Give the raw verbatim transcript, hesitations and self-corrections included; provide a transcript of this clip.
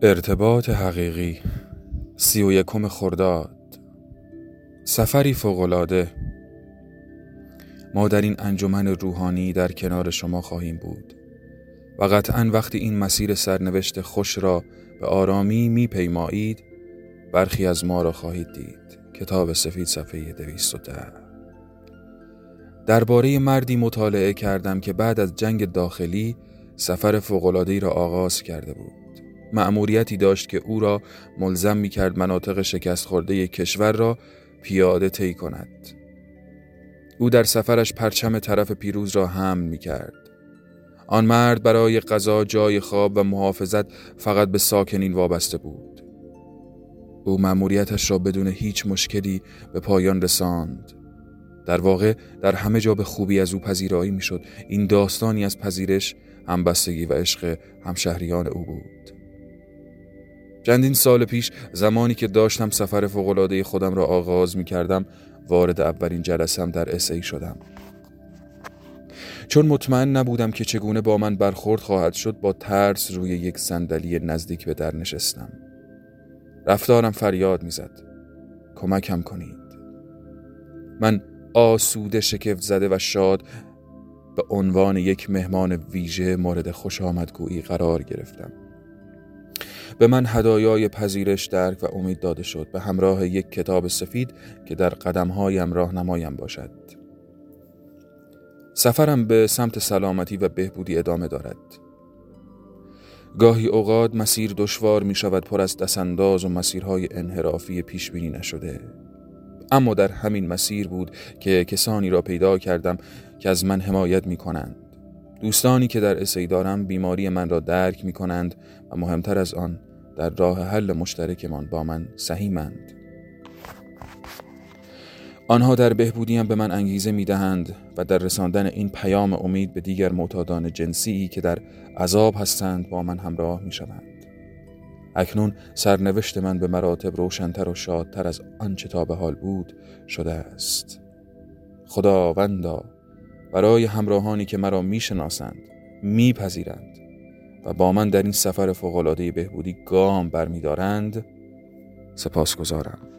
ارتباط حقیقی سی و یکم خرداد. سفری فوق‌العاده. ما در این انجمن روحانی در کنار شما خواهیم بود و قطعاً وقتی این مسیر سرنوشت خوش را به آرامی می‌پیمایید برخی از ما را خواهید دید. کتاب سفید صفحه دویست و ده. درباره مردی مطالعه کردم که بعد از جنگ داخلی سفر فوق‌العاده‌ای را آغاز کرده بود. مأموریتی داشت که او را ملزم می‌کرد مناطق شکست خورده کشور را پیاده طی کند. او در سفرش پرچم طرف پیروز را حمل می‌کرد. آن مرد برای غذا، جای خواب و محافظت فقط به ساکنین وابسته بود. او مأموریتش را بدون هیچ مشکلی به پایان رساند. در واقع در همه جا به خوبی از او پذیرایی می‌شد. این داستانی از پذیرش، همبستگی و عشق همشهریان او بود. چندین سال پیش زمانی که داشتم سفر فوق‌العاده خودم را آغاز می کردم وارد اولین جلسم در اس ای شدم. چون مطمئن نبودم که چگونه با من برخورد خواهد شد با ترس روی یک صندلی نزدیک به در نشستم. رفتارم فریاد می زد. کمکم کنید. من آسوده، شگفت زده و شاد به عنوان یک مهمان ویژه مورد خوش آمدگویی قرار گرفتم. به من هدایای پذیرش، درک و امید داده شد به همراه یک کتاب سفید که در قدمهایم راهنمایم باشد. سفرم به سمت سلامتی و بهبودی ادامه دارد. گاهی اوقات مسیر دشوار می شود، پر از دستانداز و مسیرهای انحرافی پیش بینی نشده. اما در همین مسیر بود که کسانی را پیدا کردم که از من حمایت می کنند. دوستانی که در اس ای دارم بیماری من را درک می کنند و مهمتر از آن در راه حل مشترکمان با من سهیمند. آنها در بهبودیم به من انگیزه می دهند و در رساندن این پیام امید به دیگر معتادان جنسی که در عذاب هستند با من همراه می شوند. اکنون سرنوشت من به مراتب روشن‌تر و شادتر از آنچه تا به حال بود شده است. خداوندا، برای همراهانی که مرا میشناسند، میپذیرند و با من در این سفر فوق‌العاده بهبودی گام برمی‌دارند سپاسگزارم.